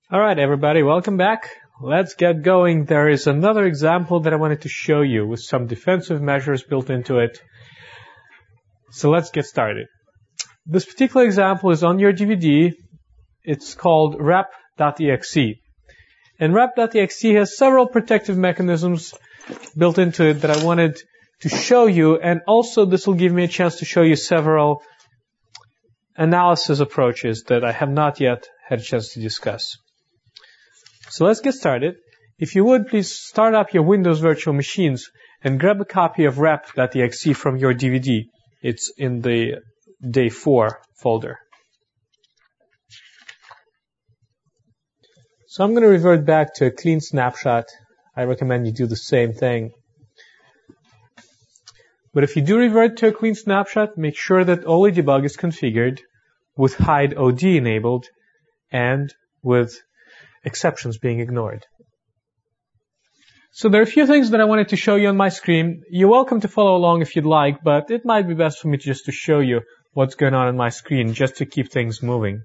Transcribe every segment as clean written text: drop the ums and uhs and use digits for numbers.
Alright everybody, welcome back. Let's get going. There is another example that I wanted to show you with some defensive measures built into it. So let's get started. This particular example is on your DVD. It's called rep.exe. And rep.exe has several protective mechanisms built into it that I wanted to show you, and also this will give me a chance to show you several analysis approaches that I have not yet had a chance to discuss. So let's get started. If you would, please start up your Windows virtual machines and grab a copy of rep.exe from your DVD. It's in the Day 4 folder. So I'm going to revert back to a clean snapshot. I recommend you do the same thing. But if you do revert to a clean snapshot, make sure that OLE debug is configured with hide OD enabled and with exceptions being ignored. So there are a few things that I wanted to show you on my screen. You're welcome to follow along if you'd like, but it might be best for me just to show you what's going on my screen, just to keep things moving.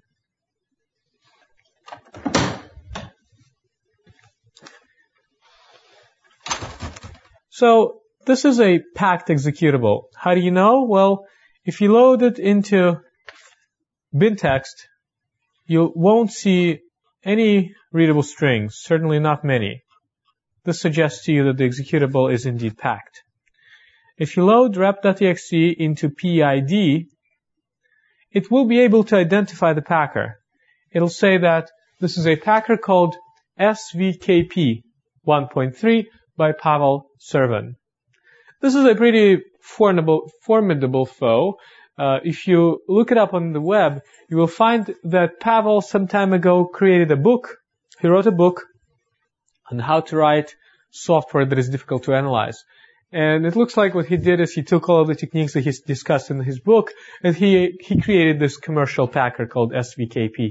So this is a packed executable. How do you know? Well, if you load it into bintext, you won't see any readable strings, certainly not many. This suggests to you that the executable is indeed packed. If you load rep.exe into PID, it will be able to identify the packer. It'll say that this is a packer called SVKP 1.3 by Pavel Servan. This is a pretty formidable foe. If you look it up on the web, you will find that Pavel some time ago created a book. He wrote a book on how to write software that is difficult to analyze. And it looks like what he did is he took all of the techniques that he's discussed in his book, and he created this commercial packer called SVKP.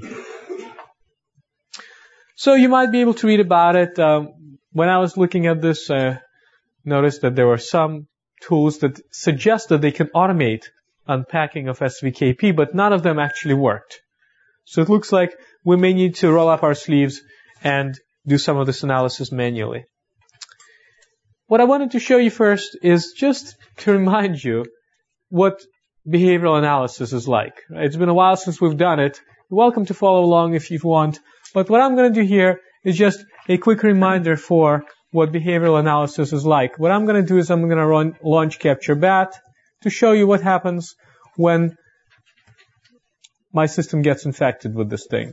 So you might be able to read about it. When I was looking at this, I noticed that there were some tools that suggest that they can automate unpacking of SVKP, but none of them actually worked. So it looks like we may need to roll up our sleeves and do some of this analysis manually. What I wanted to show you first is just to remind you what behavioral analysis is like. It's been a while since we've done it. You're welcome to follow along if you want. But what I'm going to do here is just a quick reminder for what behavioral analysis is like. What I'm going to do is I'm going to launch CaptureBat to show you what happens when my system gets infected with this thing.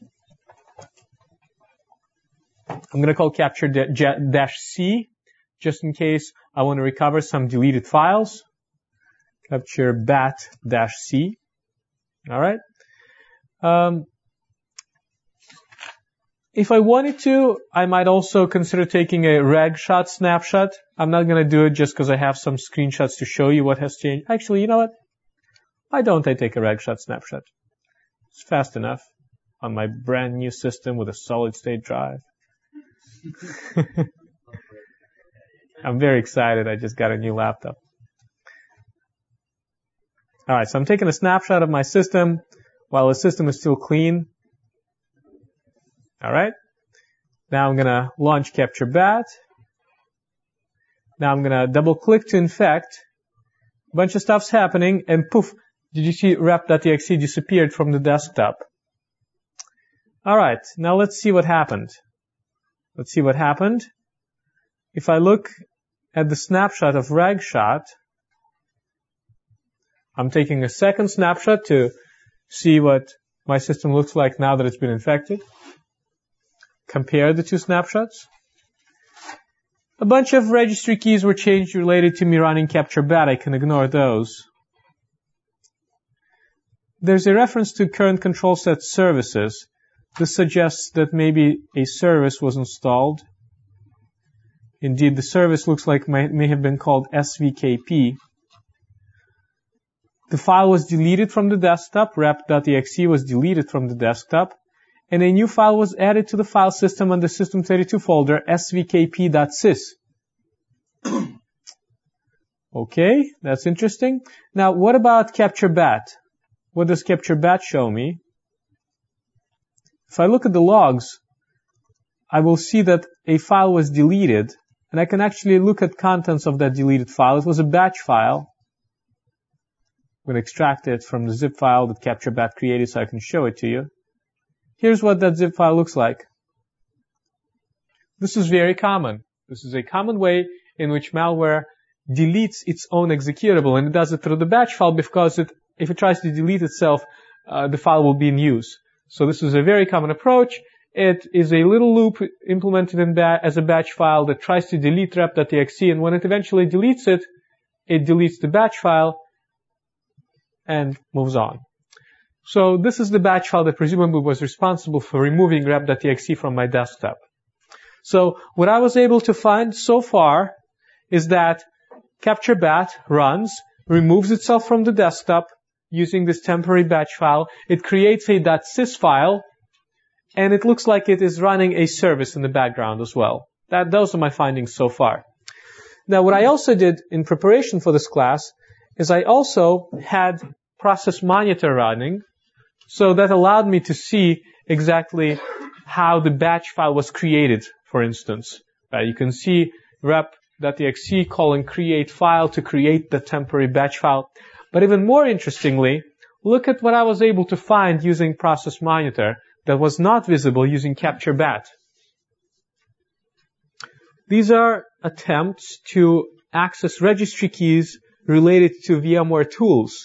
I'm going to call capture-c just in case I want to recover some deleted files. Capture-bat-c. All right. If I wanted to, I might also consider taking a regshot snapshot. I'm not going to do it just because I have some screenshots to show you what has changed. Actually, you know what? Why don't I take a regshot snapshot? It's fast enough on my brand new system with a solid state drive. I'm very excited. I just got a new laptop. All right, so I'm taking a snapshot of my system while the system is still clean. All right. Now I'm going to launch CaptureBat. Now I'm going to double-click to infect. A bunch of stuff's happening, and poof, did you see rep.exe disappeared from the desktop? All right. Now let's see what happened. Let's see what happened. If I look at the snapshot of regshot, I'm taking a second snapshot to see what my system looks like now that it's been infected. Compare the two snapshots. A bunch of registry keys were changed related to me running CaptureBat. I can ignore those. There's a reference to current control set services. This suggests that maybe a service was installed. Indeed, the service looks like may have been called SVKP. The file was deleted from the desktop. rep.exe was deleted from the desktop. And a new file was added to the file system on the system32 folder, svkp.sys. Okay, that's interesting. Now, what about CaptureBat? What does CaptureBat show me? If I look at the logs, I will see that a file was deleted, and I can actually look at contents of that deleted file. It was a batch file. I'm going to extract it from the zip file that CaptureBat created so I can show it to you. Here's what that zip file looks like. This is very common. This is a common way in which malware deletes its own executable, and it does it through the batch file because if it tries to delete itself, the file will be in use. So this is a very common approach. It is a little loop implemented as a batch file that tries to delete rep.exe, and when it eventually deletes it, it deletes the batch file and moves on. So this is the batch file that presumably was responsible for removing rep.exe from my desktop. So what I was able to find so far is that CaptureBat runs, removes itself from the desktop using this temporary batch file. It creates a .sys file, and it looks like it is running a service in the background as well. Those are my findings so far. Now, what I also did in preparation for this class is I also had Process Monitor running, so that allowed me to see exactly how the batch file was created, for instance. You can see rep.exe calling create file to create the temporary batch file. But even more interestingly, look at what I was able to find using Process Monitor that was not visible using CaptureBat. These are attempts to access registry keys related to VMware tools.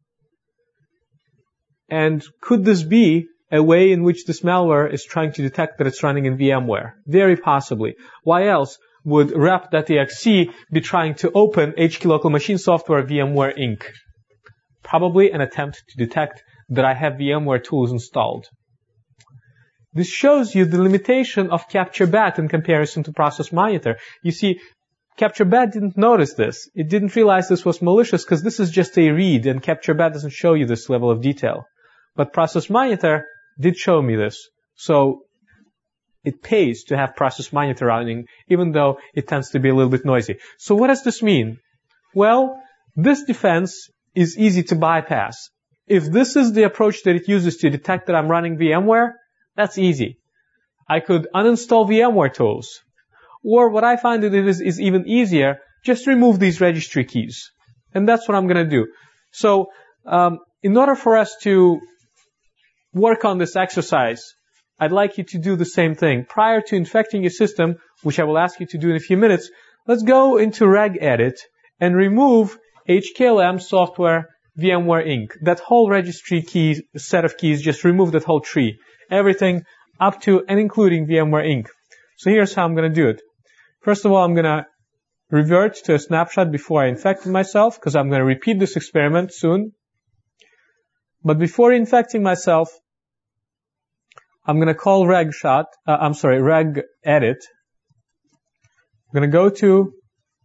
And could this be a way in which this malware is trying to detect that it's running in VMware? Very possibly. Why else would rep.exe be trying to open HK Local Machine Software VMware Inc.? Probably an attempt to detect that I have VMware tools installed. This shows you the limitation of CaptureBat in comparison to Process Monitor. You see, CaptureBat didn't notice this. It didn't realize this was malicious because this is just a read, and CaptureBat doesn't show you this level of detail. But Process Monitor did show me this. So it pays to have Process Monitor running, even though it tends to be a little bit noisy. So what does this mean? Well, this defense is easy to bypass. If this is the approach that it uses to detect that I'm running VMware, that's easy. I could uninstall VMware tools. Or what I find that it is even easier, just remove these registry keys. And that's what I'm going to do. So in order for us to work on this exercise, I'd like you to do the same thing. Prior to infecting your system, which I will ask you to do in a few minutes, let's go into regedit and remove HKLM software VMware Inc. That whole registry key set of keys, just remove that whole tree. Everything up to and including VMware Inc. So here's how I'm going to do it. First of all, I'm going to revert to a snapshot before I infected myself, because I'm going to repeat this experiment soon. But before infecting myself, I'm going to call regedit. I'm going to go to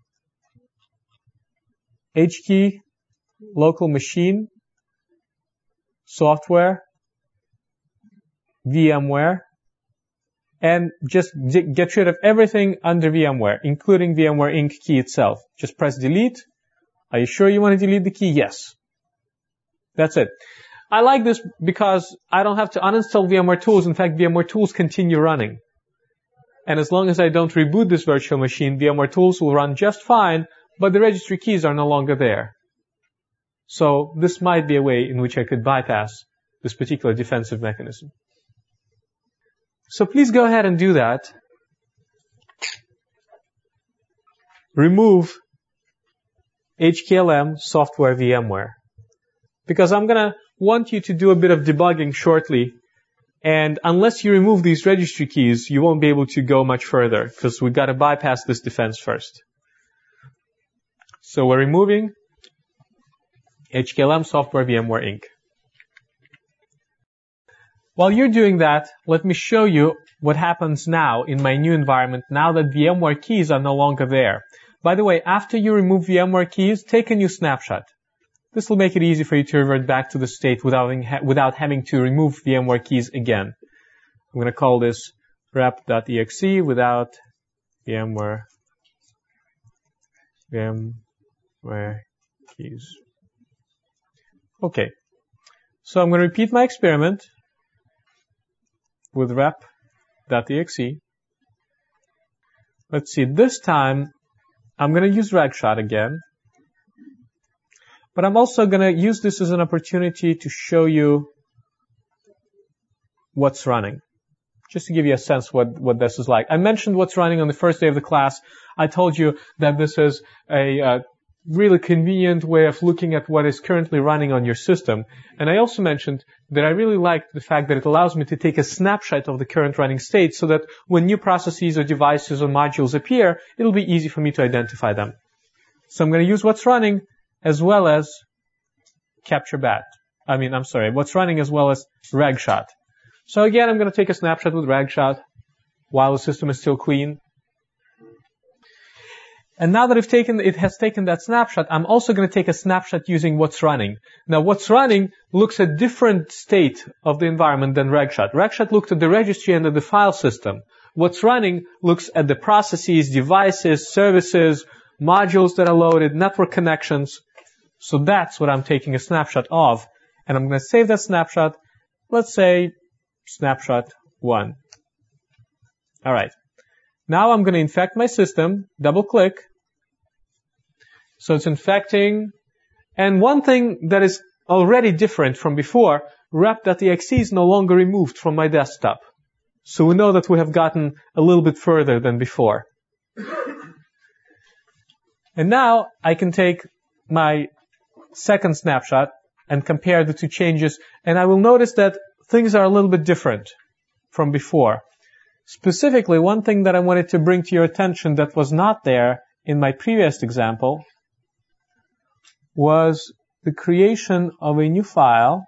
HKey local machine software VMware and just get rid of everything under VMware, including VMware Inc. key itself. Just press delete. Are you sure you want to delete the key? Yes. That's it. I like this because I don't have to uninstall VMware tools. In fact, VMware tools continue running. And as long as I don't reboot this virtual machine, VMware tools will run just fine, but the registry keys are no longer there. So this might be a way in which I could bypass this particular defensive mechanism. So please go ahead and do that. Remove HKLM software VMware. Because I'm going to want you to do a bit of debugging shortly. And unless you remove these registry keys, you won't be able to go much further, because we've got to bypass this defense first. So we're removing HKLM software VMware Inc. While you're doing that, let me show you what happens now in my new environment, now that VMware keys are no longer there. By the way, after you remove VMware keys, take a new snapshot. This will make it easy for you to revert back to the state without having to remove VMware keys again. I'm going to call this rep.exe without VMware keys. Okay. So I'm going to repeat my experiment with rep.exe. let's see, this time I'm going to use regshot again. But I'm also going to use this as an opportunity to show you what's running. Just to give you a sense what this is like. I mentioned what's running on the first day of the class. I told you that this is a really convenient way of looking at what is currently running on your system. And I also mentioned that I really like the fact that it allows me to take a snapshot of the current running state so that when new processes or devices or modules appear, it'll be easy for me to identify them. So I'm going to use what's running as well as capture bat. What's running as well as regshot. So again, I'm going to take a snapshot with regshot while the system is still clean. And now that it has taken that snapshot, I'm also going to take a snapshot using what's running. Now, what's running looks at different state of the environment than regshot. Regshot looked at the registry and at the file system. What's running looks at the processes, devices, services, modules that are loaded, network connections. So that's what I'm taking a snapshot of. And I'm going to save that snapshot. Let's say snapshot 1. All right. Now I'm going to infect my system, double click. So it's infecting. And one thing that is already different from before, rep.exe is no longer removed from my desktop. So we know that we have gotten a little bit further than before. And now I can take my second snapshot and compare the two changes. And I will notice that things are a little bit different from before. Specifically, one thing that I wanted to bring to your attention that was not there in my previous example was the creation of a new file.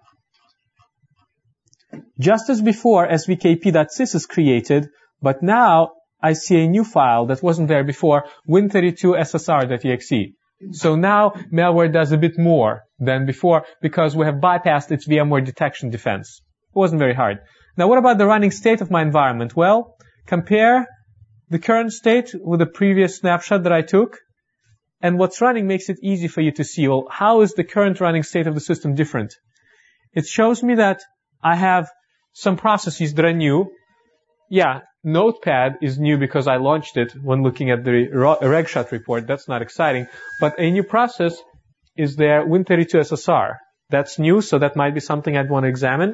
Just as before, svkp.sys is created, but now I see a new file that wasn't there before, win32ssr.exe. So now malware does a bit more than before because we have bypassed its VMware detection defense. It wasn't very hard. Now, what about the running state of my environment? Well, compare the current state with the previous snapshot that I took, and what's running makes it easy for you to see, well, how is the current running state of the system different? It shows me that I have some processes that are new. Yeah, Notepad is new because I launched it when looking at the regshot report. That's not exciting. But a new process is there, Win32SSR. That's new, so that might be something I'd want to examine.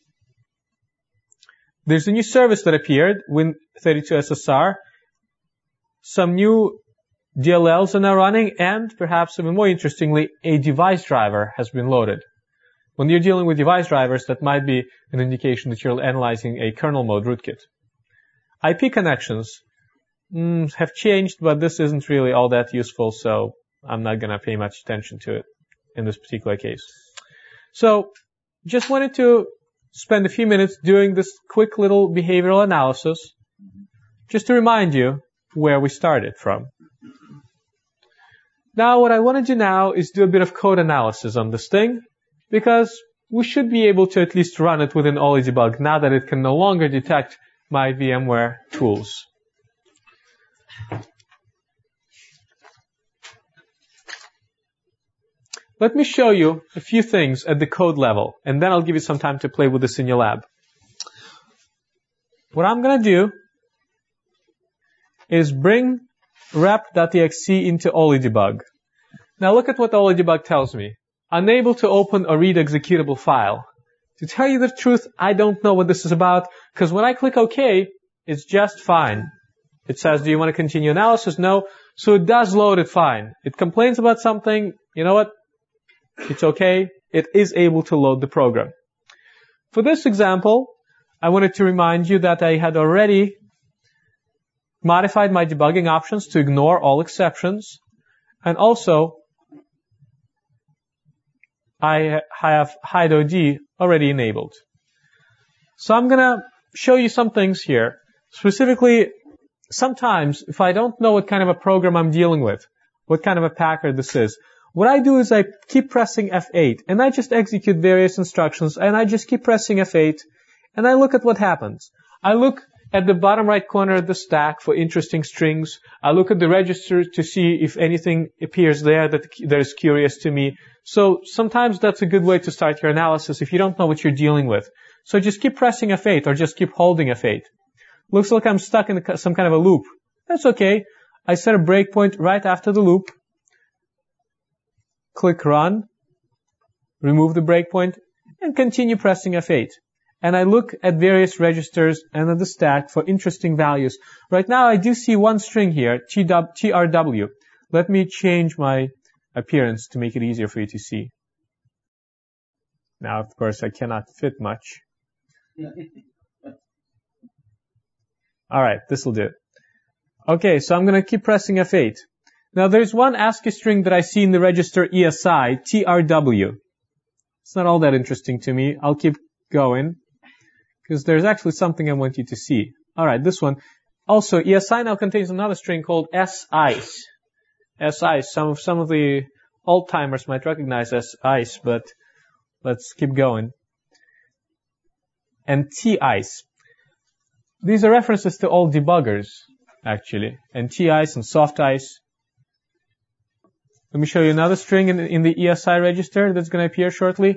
There's a new service that appeared, Win32SSR. Some new DLLs are now running, and perhaps even more interestingly, a device driver has been loaded. When you're dealing with device drivers, that might be an indication that you're analyzing a kernel mode rootkit. IP connections have changed, but this isn't really all that useful, so I'm not going to pay much attention to it in this particular case. So, just wanted to spend a few minutes doing this quick little behavioral analysis, just to remind you where we started from. Now, what I want to do now is do a bit of code analysis on this thing, because we should be able to at least run it within OllyDbg now that it can no longer detect my VMware tools. Let me show you a few things at the code level, and then I'll give you some time to play with this in your lab. What I'm going to do is bring rep.exe into OllyDbg. Now look at what OllyDbg tells me. Unable to open or read executable file. To tell you the truth, I don't know what this is about, because when I click OK, it's just fine. It says, do you want to continue analysis? No. So it does load it fine. It complains about something. You know what? It's okay. It is able to load the program. For this example, I wanted to remind you that I had already modified my debugging options to ignore all exceptions. And also, I have hideOD already enabled. So I'm going to show you some things here. Specifically, sometimes if I don't know what kind of a program I'm dealing with, what kind of a packer this is, what I do is I keep pressing F8 and I just execute various instructions and I just keep pressing F8 and I look at what happens. I look at the bottom right corner of the stack for interesting strings. I look at the register to see if anything appears there that is curious to me. So sometimes that's a good way to start your analysis if you don't know what you're dealing with. So just keep pressing F8 or just keep holding F8. Looks like I'm stuck in some kind of a loop. That's okay. I set a breakpoint right after the loop. Click run, remove the breakpoint, and continue pressing F8. And I look at various registers and at the stack for interesting values. Right now I do see one string here, TRW. Let me change my appearance to make it easier for you to see. Now, of course, I cannot fit much. All right, this will do. Okay, so I'm going to keep pressing F8. Now, there's one ASCII string that I see in the register ESI, TRW. It's not all that interesting to me. I'll keep going, because there's actually something I want you to see. All right, this one. Also, ESI now contains another string called SICE. SICE. Some of the old-timers might recognize SICE, but let's keep going. And TICE. These are references to all debuggers, actually. And TICE and SoftICE. Let me show you another string in the ESI register that's going to appear shortly.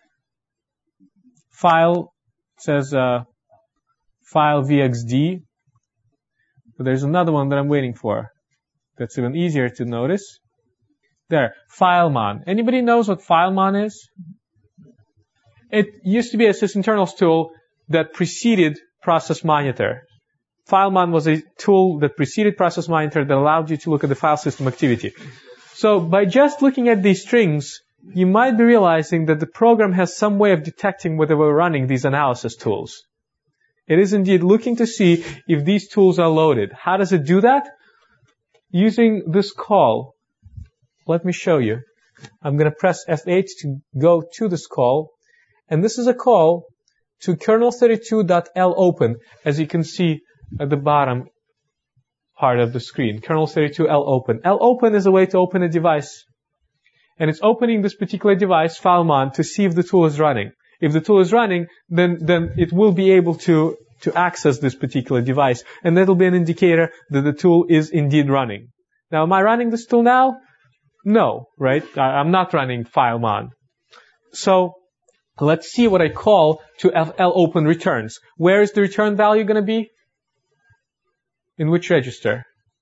File says file VXD. But there's another one that I'm waiting for that's even easier to notice. There, FileMon. Anybody knows what FileMon is? It used to be a sysinternals tool that preceded Process Monitor. FileMon was a tool that preceded Process Monitor that allowed you to look at the file system activity. So by just looking at these strings, you might be realizing that the program has some way of detecting whether we're running these analysis tools. It is indeed looking to see if these tools are loaded. How does it do that? Using this call. Let me show you. I'm going to press F8 to go to this call. And this is a call to kernel32.lopen, as you can see at the bottom part of the screen. Kernel32.lopen. lopen is a way to open a device. And it's opening this particular device, FileMon, to see if the tool is running. If the tool is running, then it will be able to access this particular device. And that'll be an indicator that the tool is indeed running. Now, am I running this tool now? No, right? I'm not running FileMon. So let's see what I call to lopen returns. Where is the return value going to be? In which register?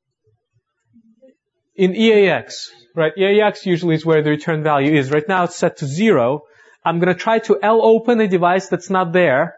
In EAX, right? EAX usually is where the return value is. Right now it's set to 0. I'm going to try to lopen a device that's not there.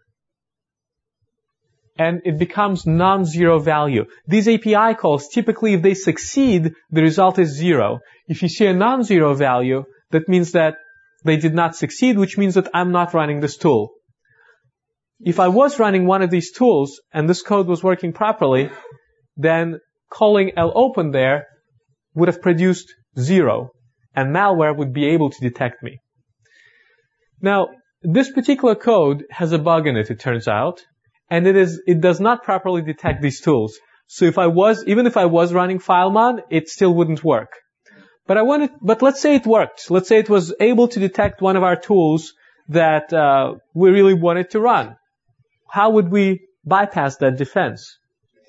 And it becomes non-zero value. These API calls, typically if they succeed, the result is 0. If you see a non-zero value, that means that they did not succeed, which means that I'm not running this tool. If I was running one of these tools and this code was working properly, then calling lopen there would have produced 0, and malware would be able to detect me. Now, this particular code has a bug in it, it turns out, and it does not properly detect these tools. So even if I was running FileMon, it still wouldn't work. But let's say it worked. Let's say it was able to detect one of our tools that we really wanted to run. How would we bypass that defense?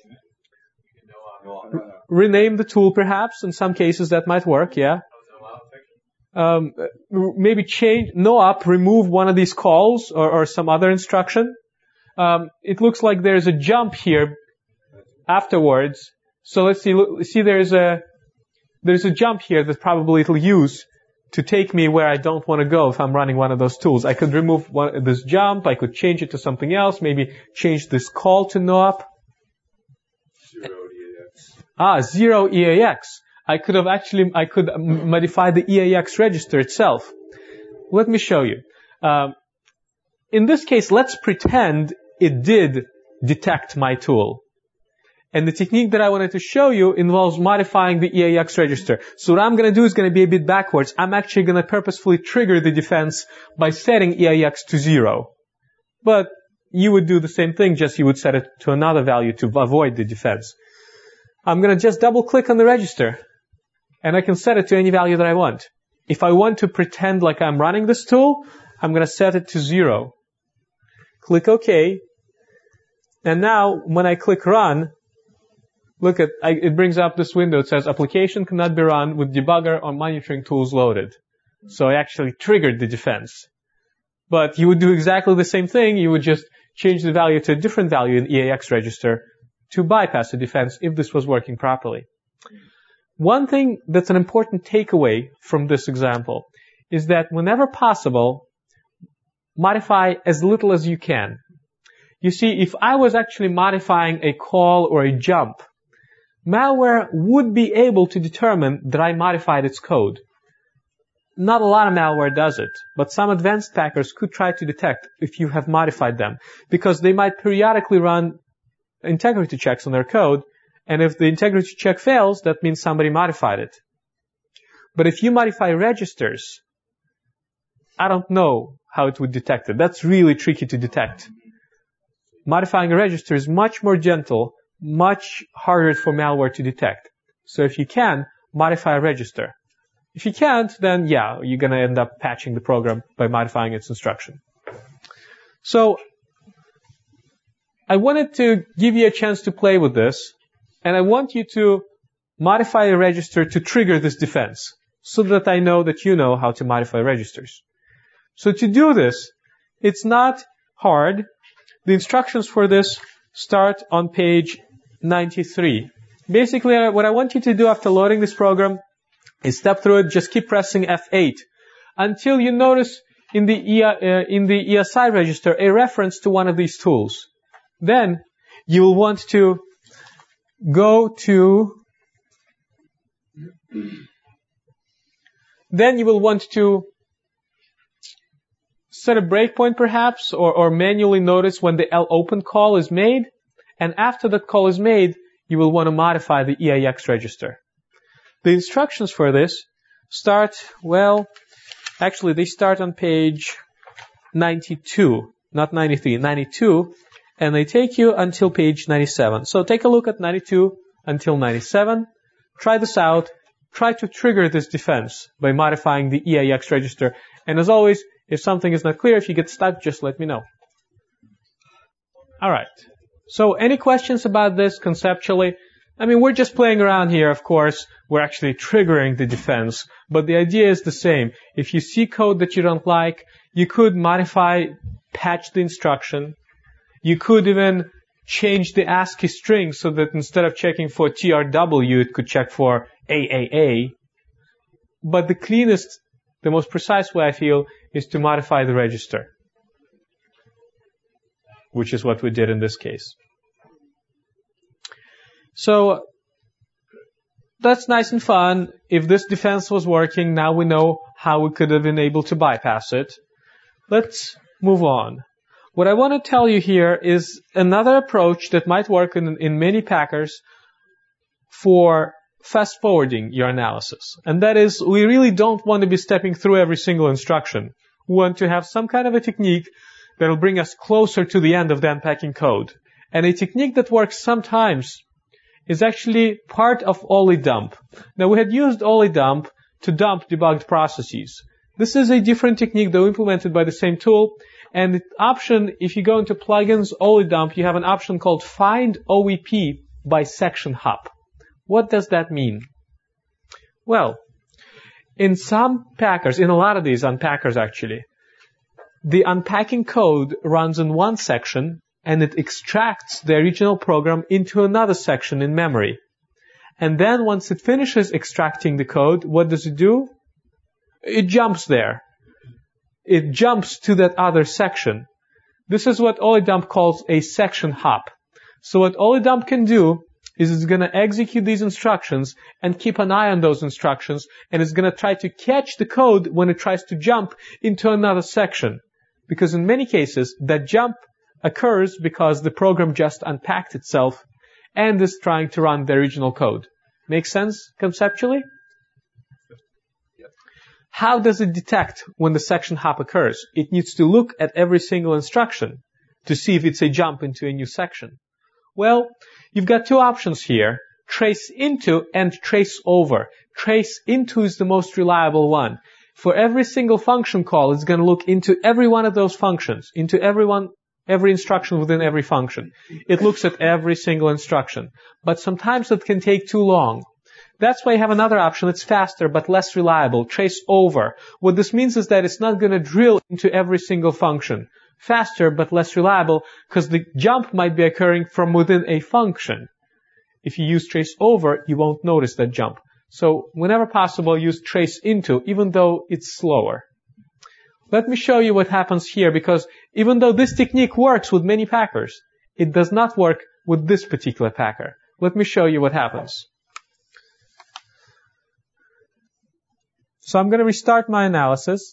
Rename the tool, perhaps. In some cases, that might work, yeah. Maybe change no-op, remove one of these calls or some other instruction. It looks like there's a jump here afterwards. So let's see there's a jump here that probably it'll use to take me where I don't want to go if I'm running one of those tools. I could remove this jump. I could change it to something else. Maybe change this call to no-op. 0 EAX. I could modify the EAX register itself. Let me show you. In this case, let's pretend it did detect my tool. And the technique that I wanted to show you involves modifying the EAX register. So what I'm going to do is going to be a bit backwards. I'm actually going to purposefully trigger the defense by setting EAX to 0. But you would do the same thing, just you would set it to another value to avoid the defense. I'm going to just double click on the register. And I can set it to any value that I want. If I want to pretend like I'm running this tool, I'm going to set it to 0. Click OK. And now, when I click Run, look at, it brings up this window. It says, application cannot be run with debugger or monitoring tools loaded. So I actually triggered the defense. But you would do exactly the same thing. You would just change the value to a different value in EAX register to bypass the defense if this was working properly. One thing that's an important takeaway from this example is that whenever possible, modify as little as you can. You see, if I was actually modifying a call or a jump, malware would be able to determine that I modified its code. Not a lot of malware does it, but some advanced packers could try to detect if you have modified them, because they might periodically run integrity checks on their code, and if the integrity check fails, that means somebody modified it. But if you modify registers, I don't know how it would detect it. That's really tricky to detect. Modifying a register is much more gentle, much harder for malware to detect. So if you can, modify a register. If you can't, then yeah, you're going to end up patching the program by modifying its instruction. So I wanted to give you a chance to play with this, and I want you to modify a register to trigger this defense, so that I know that you know how to modify registers. So to do this, it's not hard. The instructions for this start on page 93. Basically, what I want you to do after loading this program is step through it, just keep pressing F8 until you notice in the ESI register a reference to one of these tools. Then you will want to go to set a breakpoint perhaps, or manually notice when the lopen call is made. And after that call is made, you will want to modify the EIX register. The instructions for this start, actually they start on page 92, not 93, 92, and they take you until page 97. So take a look at 92 until 97. Try this out. Try to trigger this defense by modifying the EIX register. And as always, if something is not clear, if you get stuck, just let me know. All right. So any questions about this conceptually? I mean, we're just playing around here, of course. We're actually triggering the defense, but the idea is the same. If you see code that you don't like, you could modify, patch the instruction. You could even change the ASCII string so that instead of checking for TRW, it could check for AAA. But the cleanest, the most precise way I feel is to modify the register, which is what we did in this case. So that's nice and fun. If this defense was working, now we know how we could have been able to bypass it. Let's move on. What I want to tell you here is another approach that might work in many packers for fast forwarding your analysis. And that is, we really don't want to be stepping through every single instruction. We want to have some kind of a technique that will bring us closer to the end of the unpacking code. And a technique that works sometimes is actually part of OLIDump. Now, we had used OLIDump to dump debugged processes. This is a different technique, though implemented by the same tool. And the option, if you go into plugins, OLIDump, you have an option called Find OEP by Section Hop. What does that mean? Well, in some packers, in a lot of these unpackers actually, the unpacking code runs in one section and it extracts the original program into another section in memory. And then once it finishes extracting the code, what does it do? It jumps there. It jumps to that other section. This is what OLIDump calls a section hop. So what OLIDump can do is it's going to execute these instructions and keep an eye on those instructions, and it's going to try to catch the code when it tries to jump into another section. Because in many cases, that jump occurs because the program just unpacked itself and is trying to run the original code. Make sense conceptually? How does it detect when the section hop occurs? It needs to look at every single instruction to see if it's a jump into a new section. Well, you've got two options here, trace into and trace over. Trace into is the most reliable one. For every single function call, it's going to look into every one of those functions, into every instruction within every function. It looks at every single instruction. But sometimes it can take too long. That's why you have another option that's faster but less reliable, trace over. What this means is that it's not going to drill into every single function. faster but less reliable because the jump might be occurring from within a function. If you use trace over, you won't notice that jump. So whenever possible, use trace into, even though it's slower. Let me show you what happens here, because even though this technique works with many packers, it does not work with this particular packer. Let me show you what happens. So I'm going to restart my analysis.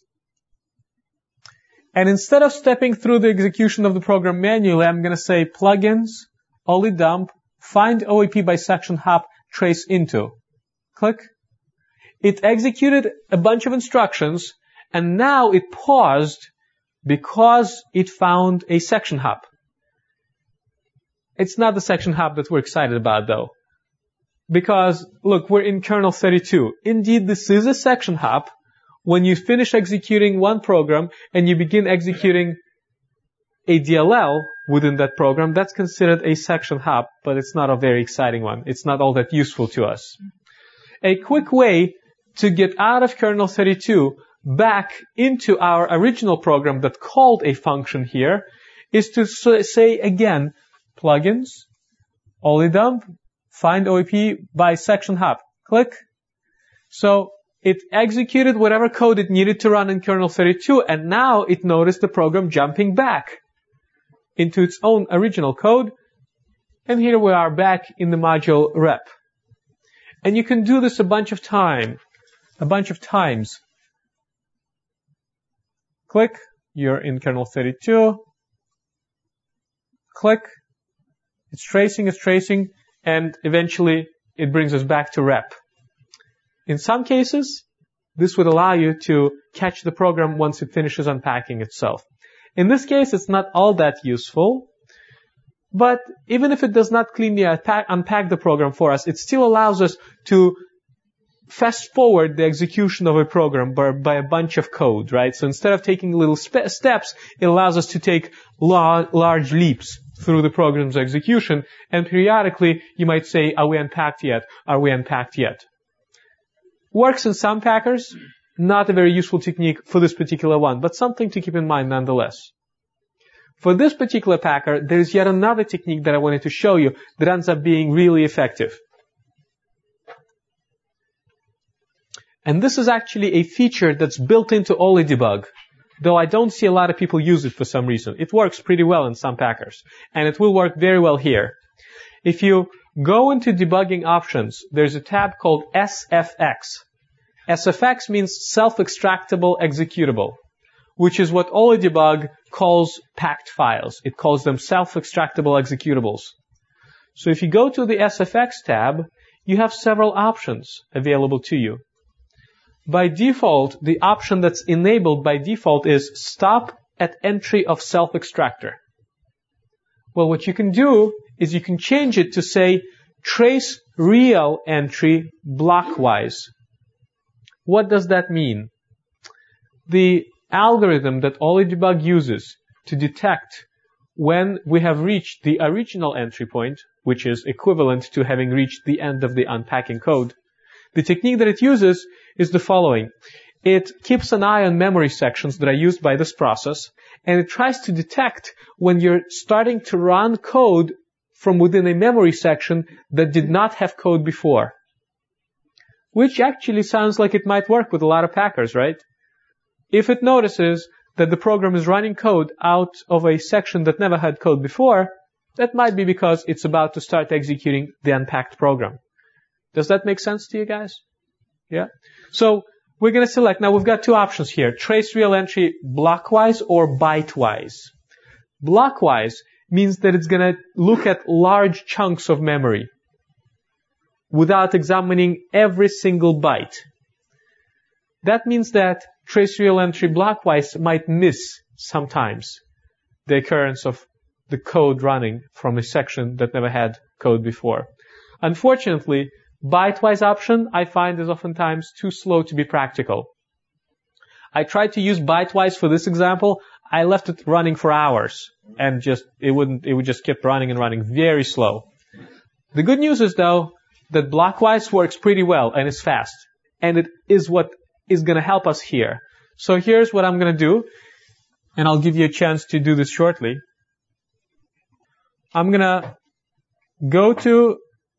And instead of stepping through the execution of the program manually, I'm going to say plugins, oli dump, find OAP by section hop, trace into. Click. It executed a bunch of instructions, and now it paused because it found a section hop. It's not the section hop that we're excited about, though. Because, look, we're in kernel 32. Indeed, this is a section hop. When you finish executing one program and you begin executing a DLL within that program, that's considered a section hop, but it's not a very exciting one. It's not all that useful to us. A quick way to get out of kernel 32 back into our original program that called a function here is to say again, plugins, oli dump, find OAP by section hop. Click. So it executed whatever code it needed to run in kernel 32, and now it noticed the program jumping back into its own original code. And here we are back in the module rep. And you can do this a bunch of times. Click. You're in kernel 32. Click. It's tracing, and eventually it brings us back to rep. In some cases, this would allow you to catch the program once it finishes unpacking itself. In this case, it's not all that useful, but even if it does not cleanly unpack the program for us, it still allows us to fast forward the execution of a program by a bunch of code, right? So instead of taking little steps, it allows us to take large leaps through the program's execution, and periodically you might say, are we unpacked yet? Are we unpacked yet? Works in some packers, not a very useful technique for this particular one, but something to keep in mind nonetheless. For this particular packer, there's yet another technique that I wanted to show you that ends up being really effective. And this is actually a feature that's built into OliDebug, though I don't see a lot of people use it for some reason. It works pretty well in some packers, and it will work very well here. If you go into debugging options, there's a tab called SFX. SFX means self-extractable executable, which is what OliDebug calls packed files. It calls them self-extractable executables. So if you go to the SFX tab, you have several options available to you. By default, the option that's enabled by default is stop at entry of self-extractor. Well, what you can do is you can change it to say trace real entry blockwise. What does that mean? The algorithm that OliDebug uses to detect when we have reached the original entry point, which is equivalent to having reached the end of the unpacking code, the technique that it uses is the following. It keeps an eye on memory sections that are used by this process, and it tries to detect when you're starting to run code from within a memory section that did not have code before. Which actually sounds like it might work with a lot of packers, right? If it notices that the program is running code out of a section that never had code before, that might be because it's about to start executing the unpacked program. Does that make sense to you guys? Yeah? So we're going to select, now we've got two options here, trace real entry blockwise or bytewise. Blockwise means that it's going to look at large chunks of memory without examining every single byte. That means that trace real entry blockwise might miss sometimes the occurrence of the code running from a section that never had code before. Unfortunately, bytewise option I find is oftentimes too slow to be practical. I tried to use bytewise for this example. I left it running for hours and it would just keep running and running very slow. The good news is though that blockwise works pretty well and is fast, and it is what is going to help us here. So here's what I'm going to do. and I'll give you a chance to do this shortly. I'm gonna go to,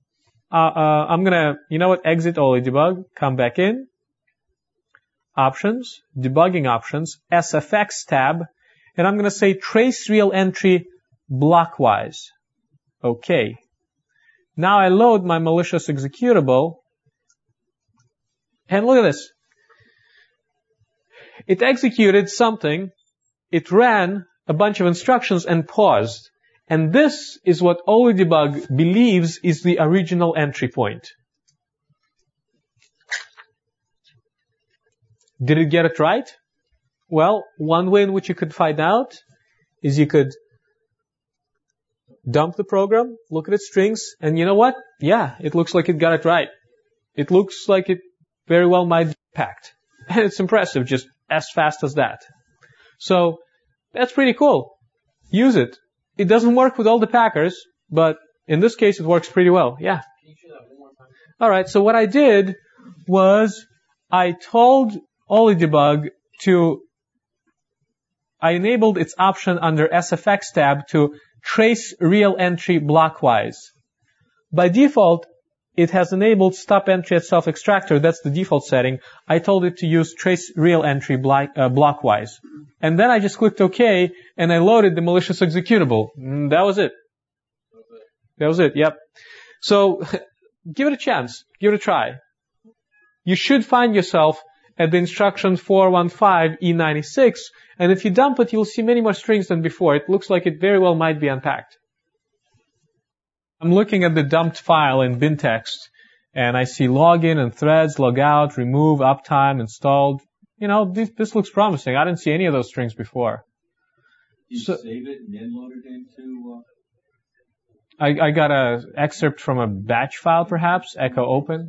exit OllyDebug, come back in, Options, Debugging Options, SFX tab, and I'm gonna say Trace Real Entry Blockwise. Okay. Now I load my malicious executable, and look at this. It executed something, it ran a bunch of instructions and paused. And this is what OllyDebug believes is the original entry point. Did it get it right? Well, one way in which you could find out is you could dump the program, look at its strings, and you know what? Yeah, it looks like it got it right. It looks like it very well might be packed. And it's impressive, just as fast as that. So, that's pretty cool. Use it. It doesn't work with all the packers, but in this case it works pretty well. Yeah. Can you show that one more time? Alright, so what I did was I told OllyDebug I enabled its option under SFX tab to trace real entry blockwise. By default, it has enabled stop entry at self-extractor. That's the default setting. I told it to use trace real entry blockwise. And then I just clicked OK, and I loaded the malicious executable. That was it. That was it, yep. So, give it a chance. Give it a try. You should find yourself at the instruction 415E96, and if you dump it, you'll see many more strings than before. It looks like it very well might be unpacked. I'm looking at the dumped file in bintext, and I see login and threads, logout, remove, uptime, installed. You know, this looks promising. I didn't see any of those strings before. You save it and then load it into... I got an excerpt from a batch file, perhaps, echo open.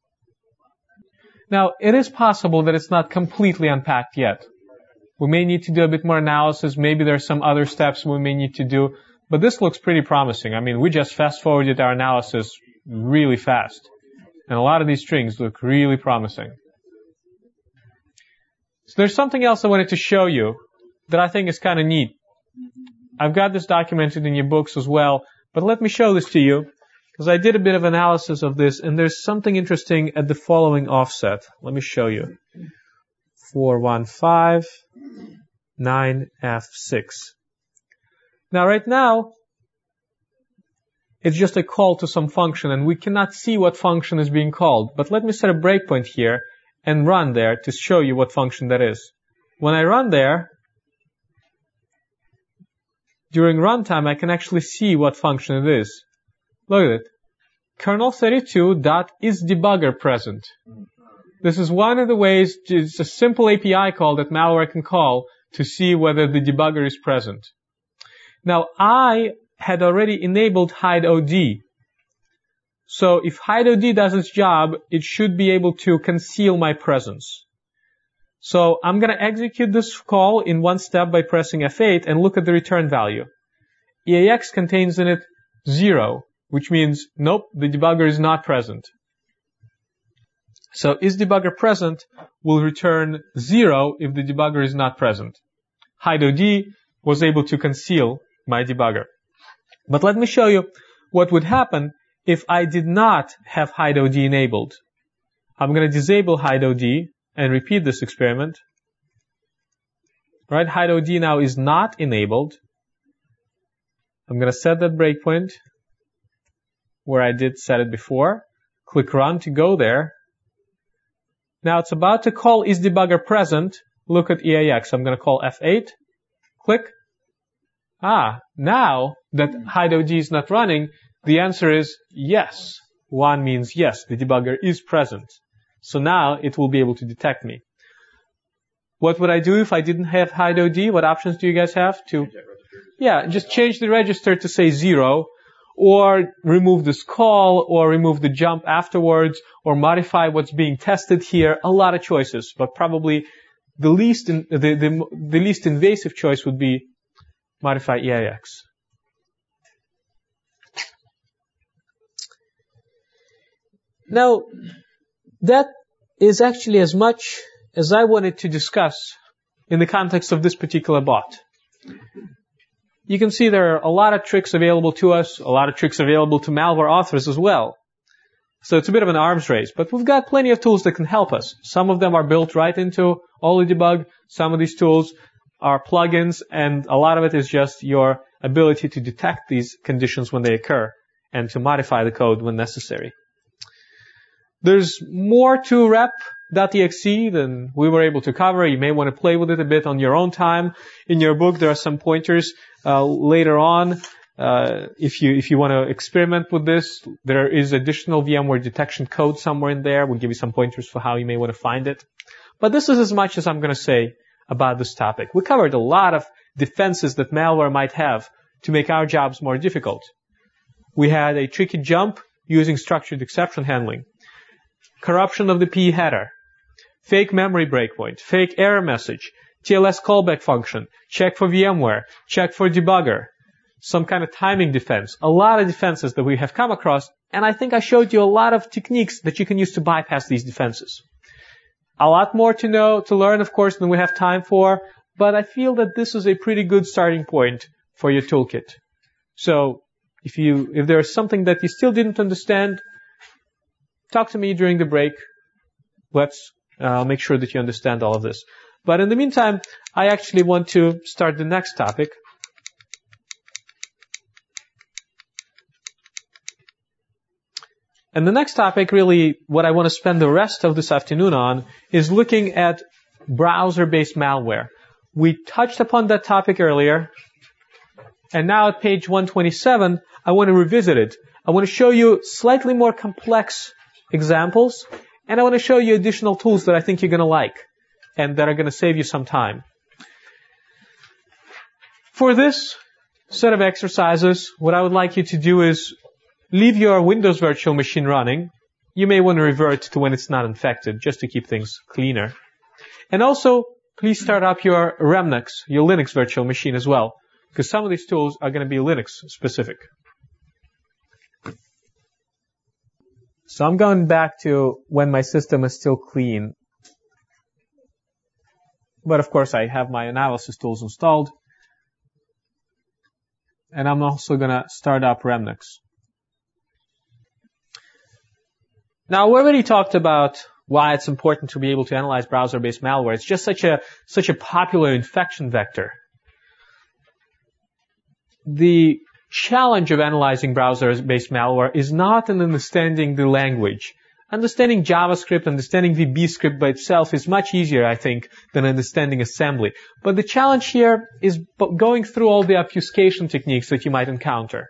Now, it is possible that it's not completely unpacked yet. We may need to do a bit more analysis. Maybe there are some other steps we may need to do. But this looks pretty promising. I mean, we just fast-forwarded our analysis really fast. And a lot of these strings look really promising. So there's something else I wanted to show you that I think is kind of neat. I've got this documented in your books as well, but let me show this to you, because I did a bit of analysis of this, and there's something interesting at the following offset. Let me show you. 415-9F6. Now, right now, it's just a call to some function, and we cannot see what function is being called. But let me set a breakpoint here and run there to show you what function that is. When I run there, during runtime, I can actually see what function it is. Look at it. Kernel32.isDebugger present. This is one of the ways, it's a simple API call that malware can call to see whether the debugger is present. Now, I had already enabled hideOD. So if hideOD does its job, it should be able to conceal my presence. So I'm going to execute this call in one step by pressing F8 and look at the return value. EAX contains in it 0, which means, nope, the debugger is not present. So isDebugger present will return 0 if the debugger is not present. hideOD was able to conceal my debugger. But let me show you what would happen if I did not have hideOD enabled. I'm going to disable hideOD and repeat this experiment. Right, hideOD now is not enabled. I'm going to set that breakpoint where I did set it before. Click Run to go there. Now it's about to call isDebugger present. Look at EAX. I'm going to call F8. Click. Now that hideOD is not running, the answer is yes. 1 means yes, the debugger is present. So now it will be able to detect me. What would I do if I didn't have hideOD? What options do you guys have to? Yeah, just change the register to say 0, or remove this call, or remove the jump afterwards, or modify what's being tested here. A lot of choices, but probably the least invasive choice would be modify EAX. Now, that is actually as much as I wanted to discuss in the context of this particular bot. You can see there are a lot of tricks available to us, a lot of tricks available to malware authors as well. So it's a bit of an arms race, but we've got plenty of tools that can help us. Some of them are built right into OllyDebug. Some of these tools are plugins, and a lot of it is just your ability to detect these conditions when they occur and to modify the code when necessary. There's more to rep.exe than we were able to cover. You may want to play with it a bit on your own time. In your book, there are some pointers later on. If you want to experiment with this, there is additional VMware detection code somewhere in there. We'll give you some pointers for how you may want to find it. But this is as much as I'm going to say about this topic. We covered a lot of defenses that malware might have to make our jobs more difficult. We had a tricky jump using structured exception handling, corruption of the PE header, fake memory breakpoint, fake error message, TLS callback function, check for VMware, check for debugger, some kind of timing defense, a lot of defenses that we have come across, and I think I showed you a lot of techniques that you can use to bypass these defenses. A lot more to learn, of course, than we have time for, but I feel that this is a pretty good starting point for your toolkit. So, if there is something that you still didn't understand, talk to me during the break. Let's make sure that you understand all of this. But in the meantime, I actually want to start the next topic. And the next topic, really, what I want to spend the rest of this afternoon on, is looking at browser-based malware. We touched upon that topic earlier, and now at page 127, I want to revisit it. I want to show you slightly more complex examples, and I want to show you additional tools that I think you're going to like, and that are going to save you some time. For this set of exercises, what I would like you to do is leave your Windows virtual machine running. You may want to revert to when it's not infected, just to keep things cleaner. And also, please start up your Remnix, your Linux virtual machine as well, because some of these tools are going to be Linux specific. So I'm going back to when my system is still clean. But of course, I have my analysis tools installed. And I'm also going to start up Remnix. Now, we already talked about why it's important to be able to analyze browser-based malware. It's just such a popular infection vector. The challenge of analyzing browser-based malware is not in understanding the language. Understanding JavaScript, understanding VB script by itself is much easier, I think, than understanding assembly. But the challenge here is going through all the obfuscation techniques that you might encounter.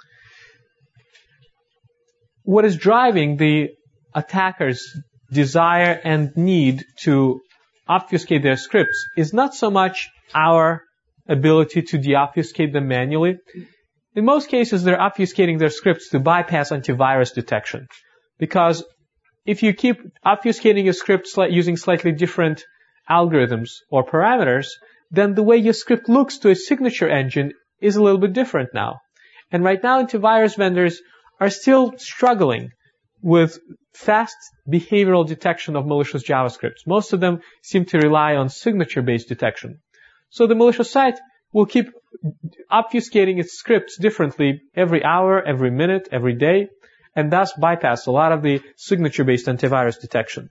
What is driving the attackers' desire and need to obfuscate their scripts is not so much our ability to deobfuscate them manually. In most cases, they're obfuscating their scripts to bypass antivirus detection. Because if you keep obfuscating your script using slightly different algorithms or parameters, then the way your script looks to a signature engine is a little bit different now. And right now, antivirus vendors are still struggling with fast behavioral detection of malicious JavaScripts. Most of them seem to rely on signature-based detection. So the malicious site will keep obfuscating its scripts differently every hour, every minute, every day, and thus bypass a lot of the signature-based antivirus detection.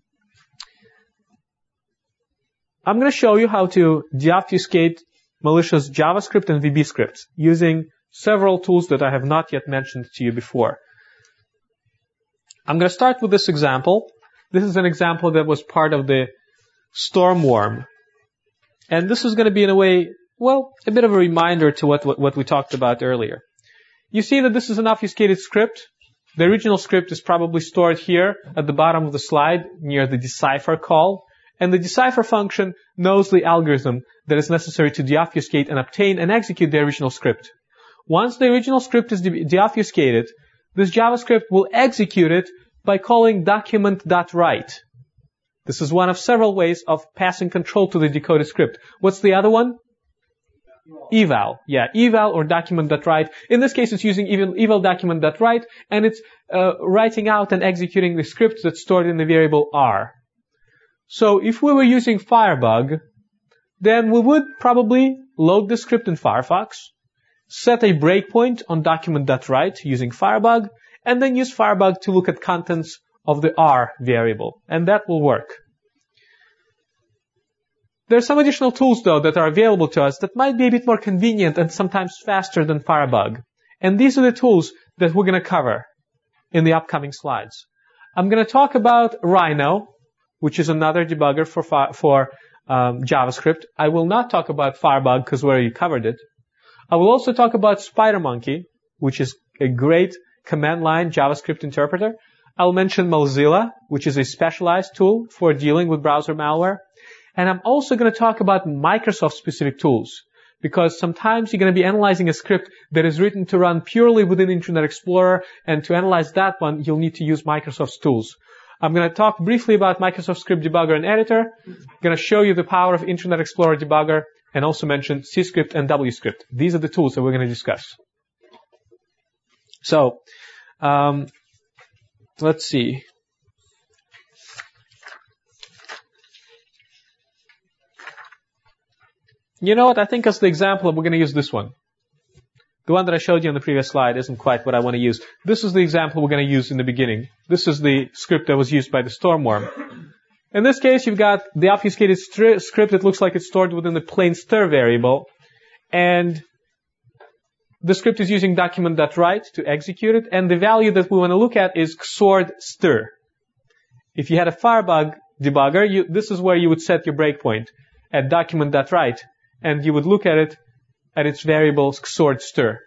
I'm going to show you how to deobfuscate malicious JavaScript and VB scripts using several tools that I have not yet mentioned to you before. I'm going to start with this example. This is an example that was part of the Stormworm. And this is going to be, in a way, well, a bit of a reminder to what we talked about earlier. You see that this is an obfuscated script. The original script is probably stored here at the bottom of the slide near the decipher call. And the decipher function knows the algorithm that is necessary to deobfuscate and obtain and execute the original script. Once the original script is deobfuscated, this JavaScript will execute it by calling document.write. This is one of several ways of passing control to the decoded script. What's the other one? Eval. Yeah, eval or document.write. In this case, it's using eval document.write, and it's writing out and executing the script that's stored in the variable R. So if we were using Firebug, then we would probably load the script in Firefox, set a breakpoint on document.write using Firebug, and then use Firebug to look at contents of the R variable. And that will work. There are some additional tools, though, that are available to us that might be a bit more convenient and sometimes faster than Firebug. And these are the tools that we're going to cover in the upcoming slides. I'm going to talk about Rhino, which is another debugger for JavaScript. I will not talk about Firebug because we already covered it. I will also talk about SpiderMonkey, which is a great command line JavaScript interpreter. I'll mention Mozilla, which is a specialized tool for dealing with browser malware. And I'm also going to talk about Microsoft-specific tools, because sometimes you're going to be analyzing a script that is written to run purely within Internet Explorer, and to analyze that one, you'll need to use Microsoft's tools. I'm going to talk briefly about Microsoft Script Debugger and Editor. I'm going to show you the power of Internet Explorer Debugger, and also mention CScript and WScript. These are the tools that we're going to discuss. So, let's see. You know what? I think as the example, we're going to use this one. The one that I showed you on the previous slide isn't quite what I want to use. This is the example we're going to use in the beginning. This is the script that was used by the Stormworm. In this case, you've got the obfuscated script that looks like it's stored within the plain str variable. And the script is using document.write to execute it. And the value that we want to look at is xord str. If you had a Firebug debugger, this is where you would set your breakpoint at document.write. And you would look at it at its variable xord str.